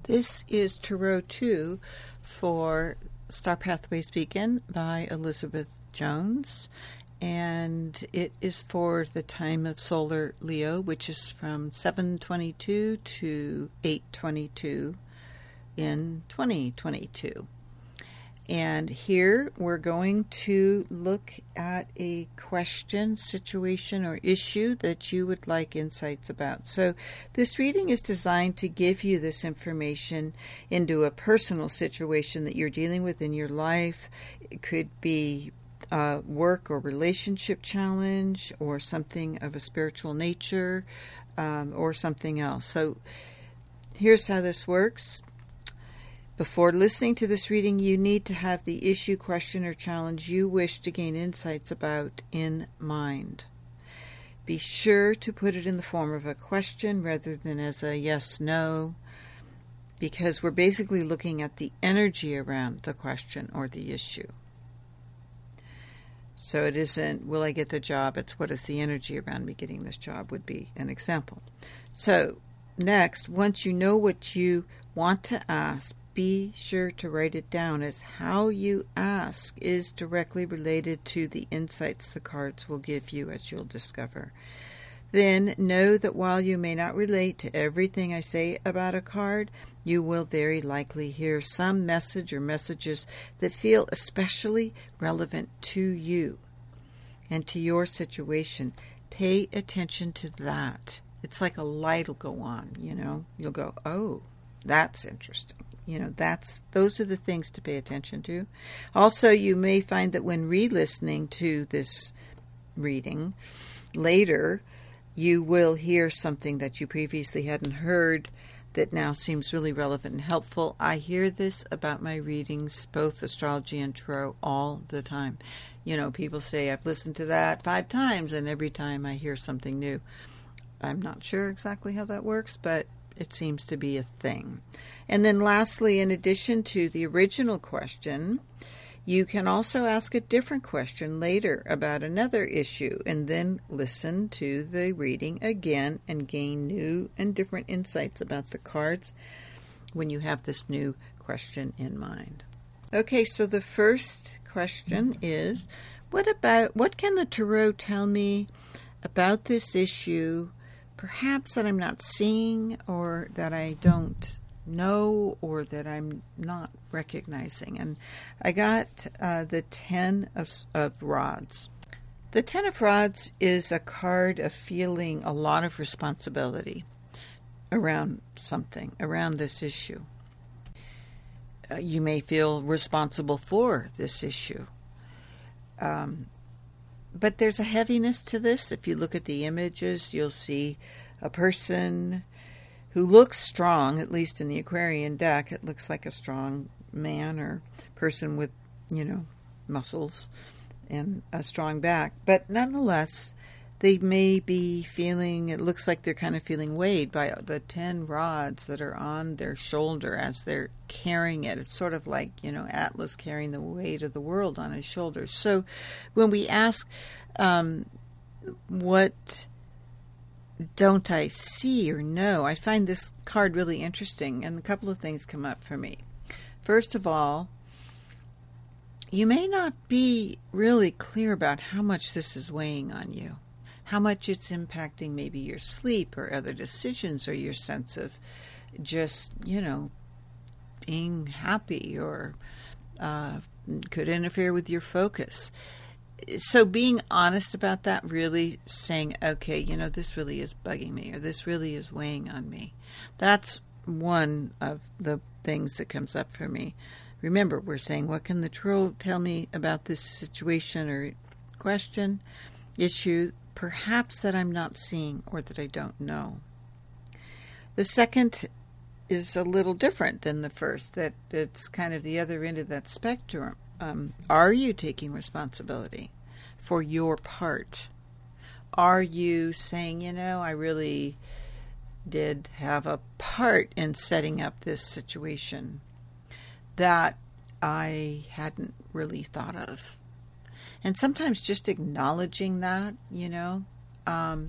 This is Tarot 2 for Star Pathways Beacon by Elizabeth Jones, and it is for the time of solar Leo, which is from 7/22 to 8/22 in 2022. And here we're going to look at a question, situation, or issue that you would like insights about. So this reading is designed to give you this information into a personal situation that you're dealing with in your life. It could be a work or relationship challenge, or something of a spiritual nature, or something else. So here's how this works. Before listening to this reading, you need to have the issue, question, or challenge you wish to gain insights about in mind. Be sure to put it in the form of a question rather than as a yes/no, because we're basically looking at the energy around the question or the issue. So it isn't, will I get the job? It's, what is the energy around me getting this job, would be an example. So next, once you know what you want to ask, be sure to write it down, as how you ask is directly related to the insights the cards will give you, as you'll discover. Then know that while you may not relate to everything I say about a card, you will very likely hear some message or messages that feel especially relevant to you and to your situation. Pay attention to that. It's like a light will go on, You'll go, oh, that's interesting. Those are the things to pay attention to. Also, you may find that when re-listening to this reading later, you will hear something that you previously hadn't heard that now seems really relevant and helpful. I hear this about my readings, both astrology and tarot, all the time. People say, I've listened to that 5 times, and every time I hear something new. I'm not sure exactly how that works, but it seems to be a thing. And then lastly, in addition to the original question, you can also ask a different question later about another issue, and then listen to the reading again and gain new and different insights about the cards when you have this new question in mind. Okay, so the first question is, what can the tarot tell me about this issue, perhaps that I'm not seeing, or that I don't know, or that I'm not recognizing? And I got the 10 of Rods. The 10 of Rods is a card of feeling a lot of responsibility around something, around this issue. You may feel responsible for this issue. But there's a heaviness to this. If you look at the images, you'll see a person who looks strong, at least in the Aquarian deck. It looks like a strong man or person with, muscles and a strong back. But nonetheless, they may be feeling, it looks like they're kind of feeling weighed by the 10 rods that are on their shoulder as they're carrying it. It's sort of like, Atlas carrying the weight of the world on his shoulders. So when we ask, what don't I see or know, I find this card really interesting, and a couple of things come up for me. First of all, you may not be really clear about how much this is weighing on you, how much it's impacting maybe your sleep or other decisions, or your sense of just, being happy, or could interfere with your focus. So being honest about that, really saying, okay, this really is bugging me, or this really is weighing on me. That's one of the things that comes up for me. Remember, we're saying, what can the tarot tell me about this situation or question, issue, perhaps that I'm not seeing or that I don't know? The second is a little different than the first, that it's kind of the other end of that spectrum. Are you taking responsibility for your part? Are you saying, I really did have a part in setting up this situation that I hadn't really thought of? And sometimes just acknowledging that,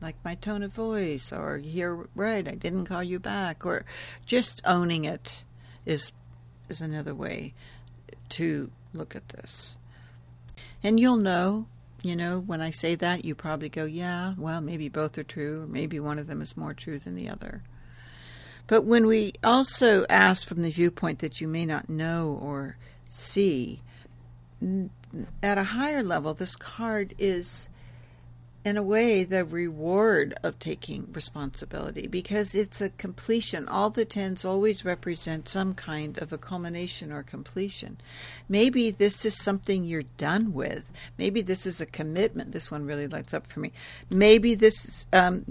like my tone of voice, or you're right, I didn't call you back, or just owning it is another way to look at this. And you'll know, when I say that, you probably go, yeah, well, maybe both are true, or maybe one of them is more true than the other. But when we also ask from the viewpoint that you may not know or see, at a higher level, this card is, in a way, the reward of taking responsibility, because it's a completion. All the tens always represent some kind of a culmination or completion. Maybe this is something you're done with. Maybe this is a commitment. This one really lights up for me. Maybe this is,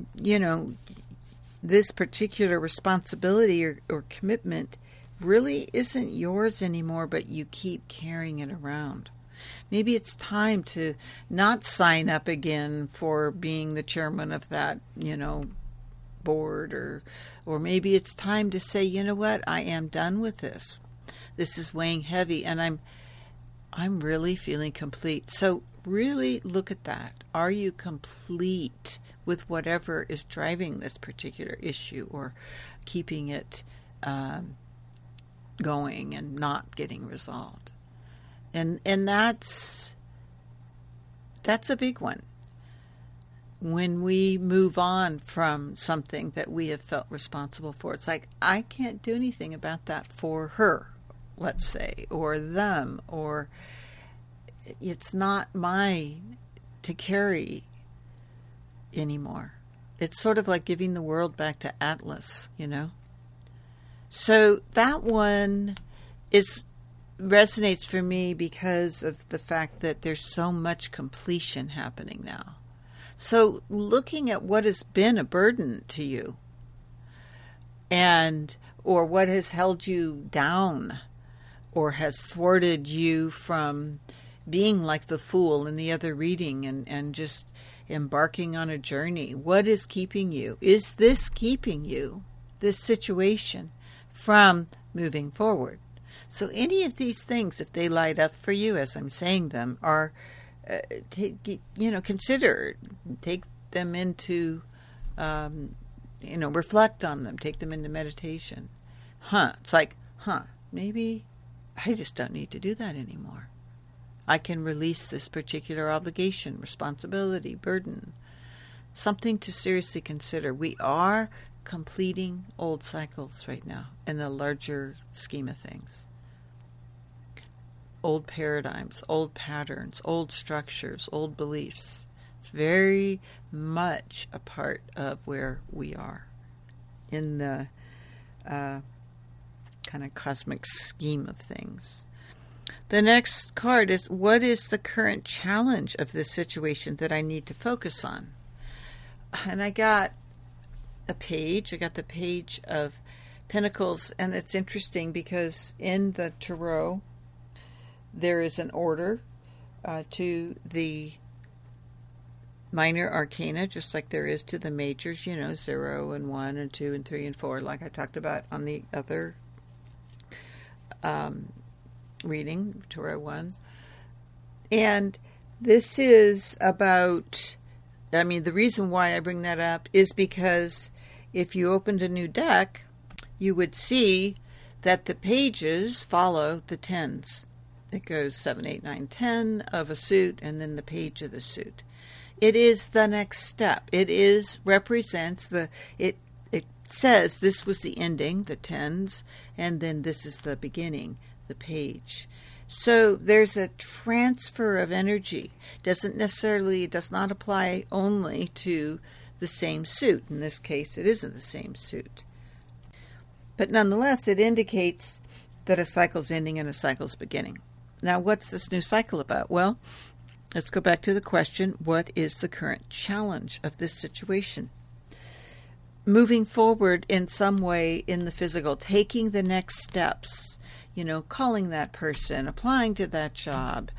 this particular responsibility or commitment really isn't yours anymore, but you keep carrying it around. Maybe it's time to not sign up again for being the chairman of that, board, or maybe it's time to say, you know what, I am done with this. This is weighing heavy, and I'm really feeling complete. So really look at that. Are you complete with whatever is driving this particular issue, or keeping it going and not getting resolved? And that's a big one. When we move on from something that we have felt responsible for, it's like, I can't do anything about that for her, let's say, or them, or it's not mine to carry anymore. It's sort of like giving the world back to Atlas, So that one resonates for me because of the fact that there's so much completion happening now. So looking at what has been a burden to you, or what has held you down, or has thwarted you from being like the fool in the other reading and just embarking on a journey. What is keeping you? Is this keeping you, this situation, from moving forward? So any of these things, if they light up for you as I'm saying them, are, consider, take them into, reflect on them, take them into meditation. It's like, maybe I just don't need to do that anymore. I can release this particular obligation, responsibility, burden. Something to seriously consider. We are completing old cycles right now in the larger scheme of things. Old paradigms, old patterns, old structures, old beliefs. It's very much a part of where we are in the kind of cosmic scheme of things. The next card is, what is the current challenge of this situation that I need to focus on? And I got a page. I got the Page of Pentacles, and it's interesting because in the Tarot, there is an order to the minor arcana, just like there is to the majors, 0 and 1 and 2 and 3 and 4, like I talked about on the other reading, Tarot 1. And this is about, the reason why I bring that up is because if you opened a new deck, you would see that the pages follow the tens. It goes 7, 8, 9, 10 of a suit, and then the page of the suit. It is the next step. It represents it says this was the ending, the tens, and then this is the beginning, the page. So there's a transfer of energy. It does not apply only to the same suit. In this case, it isn't the same suit. But nonetheless, it indicates that a cycle's ending and a cycle's beginning. Now, what's this new cycle about? Well, let's go back to the question, what is the current challenge of this situation? Moving forward in some way in the physical, taking the next steps, calling that person, applying to that job,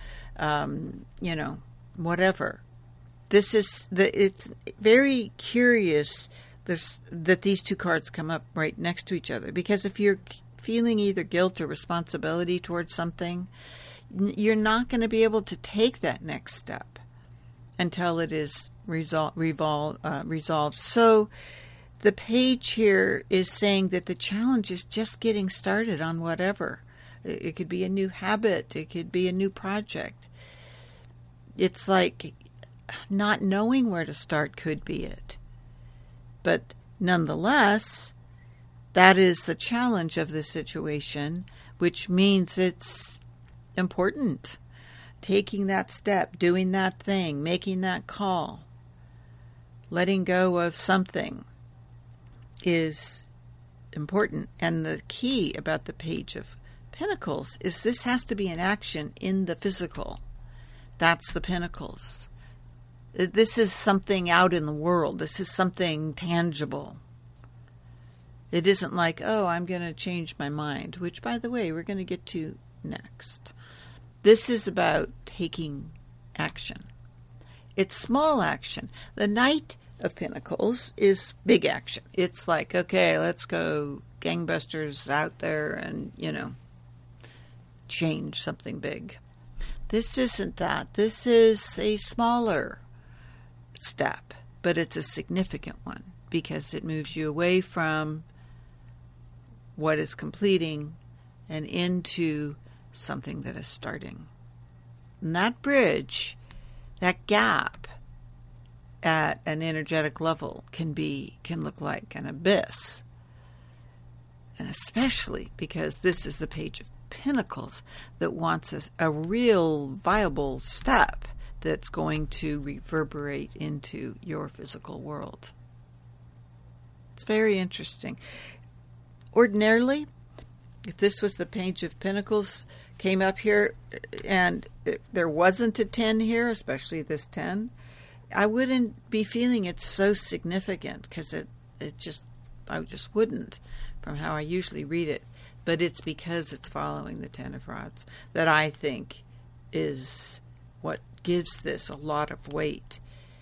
whatever. It's very curious that these two cards come up right next to each other, because if you're feeling either guilt or responsibility towards something, you're not going to be able to take that next step until it is resolved. So the page here is saying that the challenge is just getting started on whatever. It could be a new habit. It could be a new project. It's like not knowing where to start could be it. But nonetheless, that is the challenge of the situation, which means it's important. Taking that step, doing that thing, making that call, letting go of something is important. And the key about the Page of Pentacles is this has to be an action in the physical. That's the Pentacles. This is something out in the world. This is something tangible. It isn't like, oh, I'm going to change my mind, which, by the way, we're going to get to next. This is about taking action. It's small action. The Knight of Pentacles is big action. It's like, okay, let's go gangbusters out there and, change something big. This isn't that. This is a smaller step, but it's a significant one because it moves you away from what is completing and into something that is starting. And that bridge, that gap at an energetic level can look like an abyss. And especially because this is the Page of Pentacles that wants a real viable step that's going to reverberate into your physical world. It's very interesting. Ordinarily, if this was the Page of Pentacles came up here and there wasn't a 10 here, especially this 10, I wouldn't be feeling it so significant because I just wouldn't from how I usually read it. But it's because it's following the 10 of Rods that I think is what gives this a lot of weight.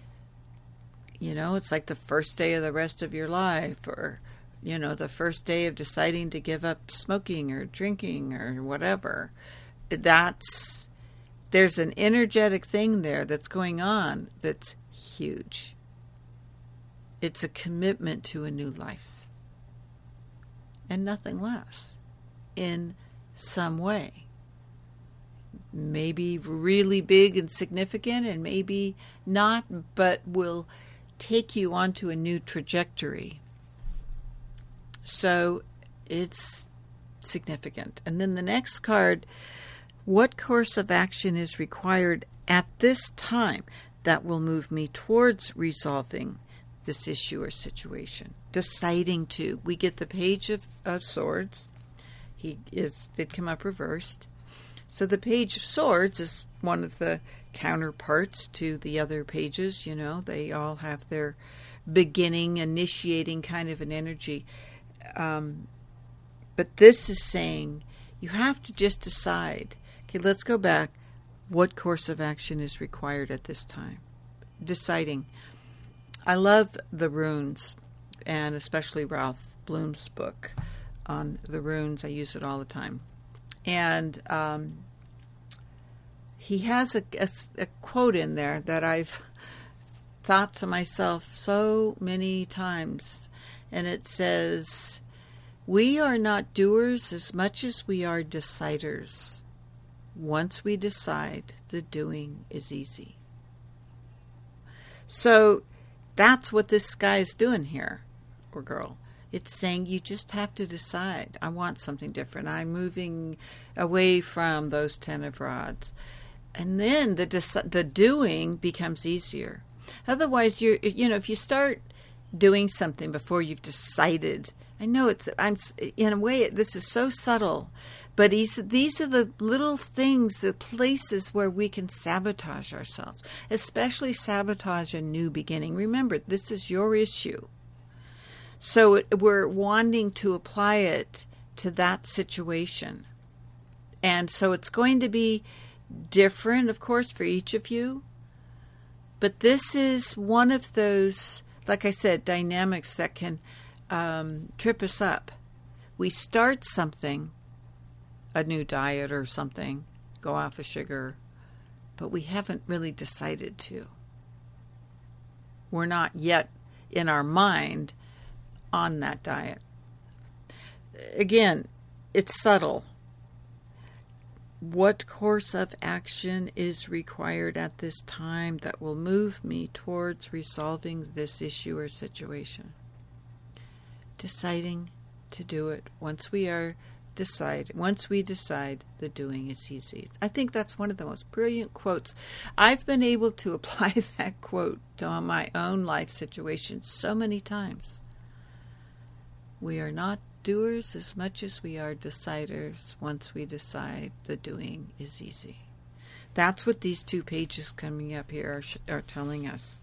It's like the first day of the rest of your life, or the first day of deciding to give up smoking or drinking or whatever. There's an energetic thing there that's going on that's huge. It's a commitment to a new life. And nothing less. In some way. Maybe really big and significant and maybe not, but will take you onto a new trajectory. So it's significant. And then the next card, what course of action is required at this time that will move me towards resolving this issue or situation? Deciding to. We get the Page of Swords. Did come up reversed. So the Page of Swords is one of the counterparts to the other pages. They all have their beginning, initiating kind of an energy. But this is saying you have to just decide. Okay, let's go back. What course of action is required at this time? Deciding. I love the runes, and especially Ralph Bloom's book on the runes. I use it all the time. And he has a quote in there that I've thought to myself so many times. And it says, "We are not doers as much as we are deciders. Once we decide, the doing is easy." So that's what this guy is doing here, or girl. It's saying you just have to decide. I want something different. I'm moving away from those 10 of Rods. And then the doing becomes easier. Otherwise, if you start doing something before you've decided, I know in a way, this is so subtle, but these are the little things, the places where we can sabotage ourselves, especially sabotage a new beginning. Remember, this is your issue. So we're wanting to apply it to that situation. And so it's going to be different, of course, for each of you. But this is one of those, like I said, dynamics that can trip us up. We start something, a new diet or something, go off of sugar, but we haven't really decided to. We're not yet in our mind on that diet. Again, it's subtle. What course of action is required at this time that will move me towards resolving this issue or situation? Deciding to do it. Once we decide, the doing is easy. I think that's one of the most brilliant quotes. I've been able to apply that quote to my own life situation so many times. We are not doers as much as we are deciders. Once we decide, the doing is easy. That's what these 2 pages coming up here are telling us.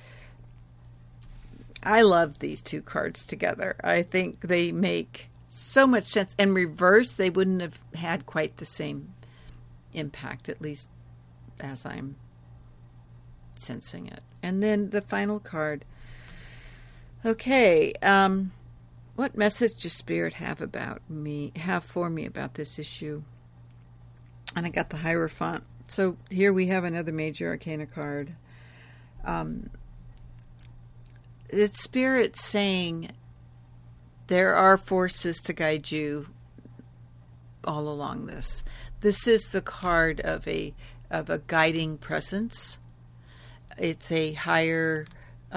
I love these 2 cards together. I think they make so much sense. In reverse, they wouldn't have had quite the same impact, at least as I'm sensing it. And then the final card. Okay, what message does Spirit have for me about this issue? And I got the Hierophant. So here we have another major arcana card. It's Spirit saying there are forces to guide you all along this. This is the card of a guiding presence. It's a higher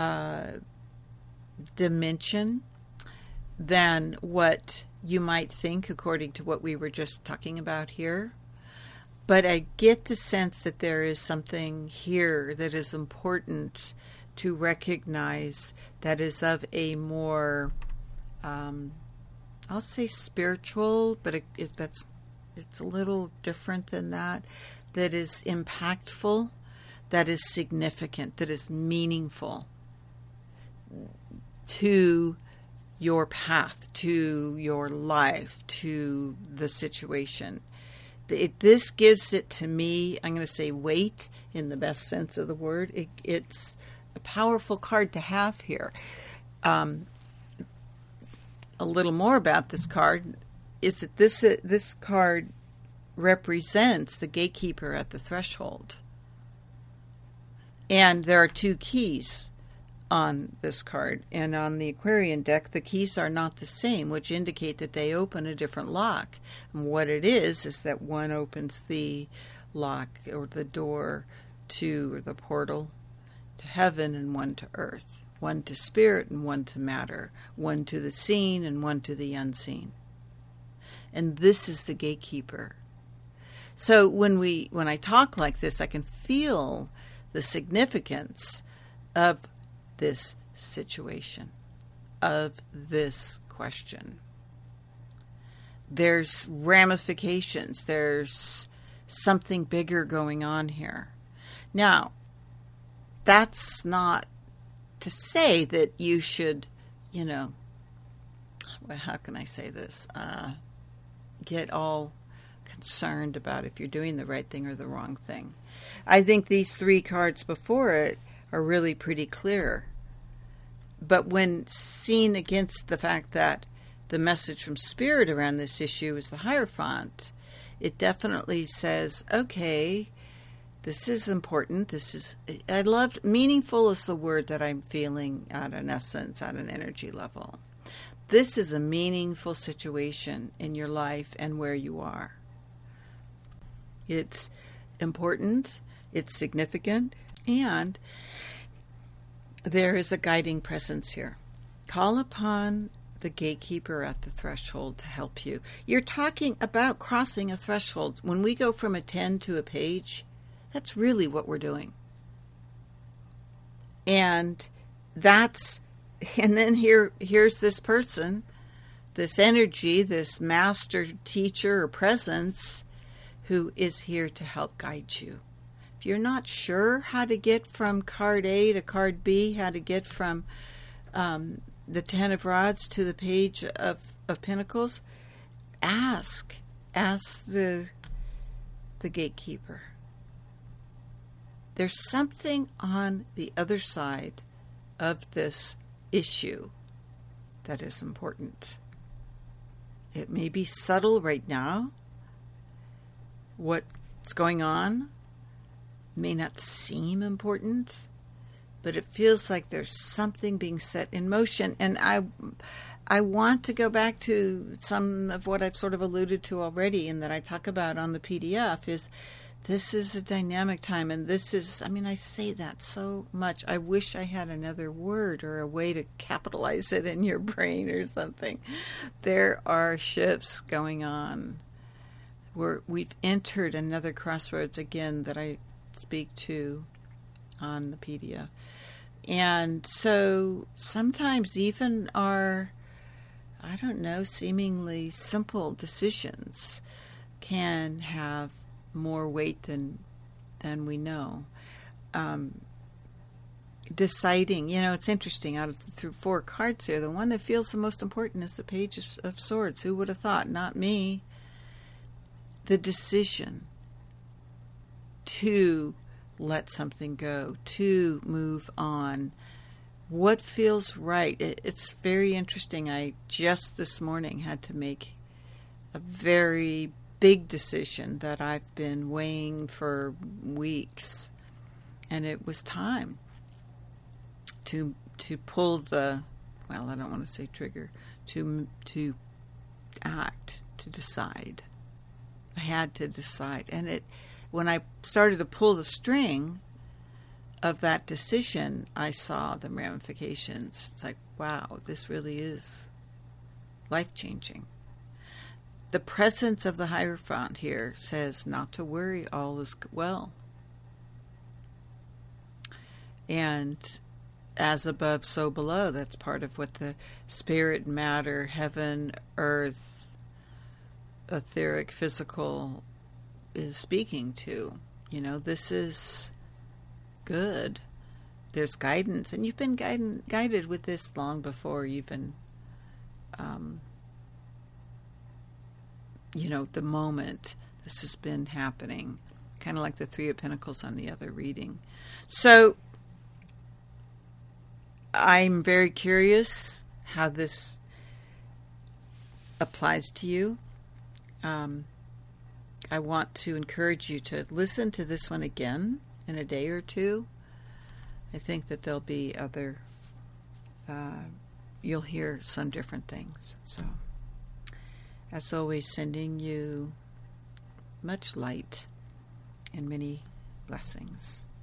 dimension than what you might think according to what we were just talking about here. But I get the sense that there is something here that is important to recognize, that is of a more, I'll say spiritual, but it's a little different than that, that is impactful, that is significant, that is meaningful to your path, to your life, to the situation. This gives it to me, I'm going to say weight in the best sense of the word. It's a powerful card to have here. A little more about this card is that this card represents the gatekeeper at the threshold. And there are 2 keys on this card. And on the Aquarian deck, the keys are not the same, which indicate that they open a different lock. And what it is that one opens the lock or the door to, or the portal to heaven, and one to earth. One to spirit and one to matter. One to the seen and one to the unseen. And this is the gatekeeper. So when I talk like this, I can feel the significance of this situation, of this question. There's ramifications. There's something bigger going on here. Now, that's not to say that you should, how can I say this? Get all concerned about if you're doing the right thing or the wrong thing. I think these 3 cards before it are really pretty clear. But when seen against the fact that the message from Spirit around this issue is the Hierophant, it definitely says, okay, this is important. Meaningful is the word that I'm feeling at an essence, at an energy level. This is a meaningful situation in your life and where you are. It's important, it's significant, and there is a guiding presence here. Call upon the gatekeeper at the threshold to help you. You're talking about crossing a threshold. When we go from a 10 to a page, that's really what we're doing. And then here's this person, this energy, this master teacher or presence who is here to help guide you. If you're not sure how to get from card A to card B, how to get from the 10 of Rods to the page of Pentacles, ask the gatekeeper. There's something on the other side of this issue that is important. It may be subtle right now. What's going on may not seem important, but it feels like there's something being set in motion. And I want to go back to some of what I've sort of alluded to already and that I talk about on the PDF is this is a dynamic time. And this is, I mean, I say that so much. I wish I had another word or a way to capitalize it in your brain or something. There are shifts going on. We've entered another crossroads again that I speak to on the PDF. And so sometimes even our, I don't know, seemingly simple decisions can have more weight than we know. Deciding, it's interesting, out of through 4 cards here, the one that feels the most important is the Page of Swords. Who would have thought? Not me. The decision to let something go, to move on. What feels right? It's very interesting. I just this morning had to make a very big decision that I've been weighing for weeks. And it was time to pull the, well, I don't want to say trigger, to act, to decide. I had to decide. And when I started to pull the string of that decision, I saw the ramifications. It's like, wow, this really is life-changing. The presence of the Hierophant here says not to worry, all is well. And as above, so below, that's part of what the spirit, matter, heaven, earth, etheric, physical is speaking to. This is good. There's guidance, and you've been guided with this long before even, the moment this has been happening, kind of like the 3 of Pentacles on the other reading. So I'm very curious how this applies to you. I want to encourage you to listen to this one again in a day or two. I think that there'll be other, you'll hear some different things. So, as always, sending you much light and many blessings.